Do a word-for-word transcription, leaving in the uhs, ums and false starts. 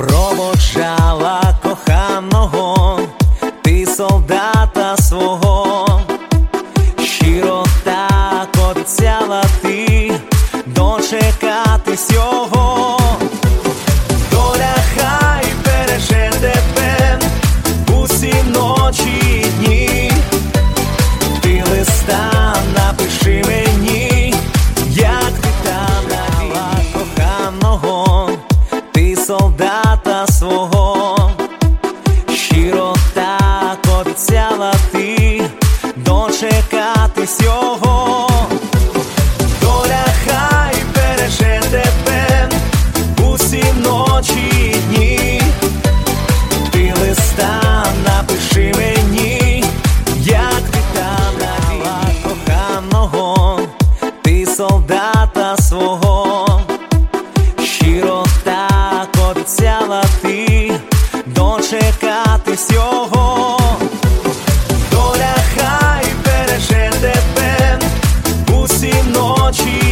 Проводжала коханого, ти солдата свого, щиро так обіцяла ти дочекатись його. Доля хай береже тебе усі ночі й дні, ти листа напиши мені, як ти там навіла коханого, ти солдата свого, щиро так обіцяла ти дочекатись його. Доля хай береже тебе усі ночі й дні, ти листа напиши мені, як ти там навіла коханого, ти солдата свого, щиро так обіцяла ти дочекатись його. Доля хай береже тебе усі ночі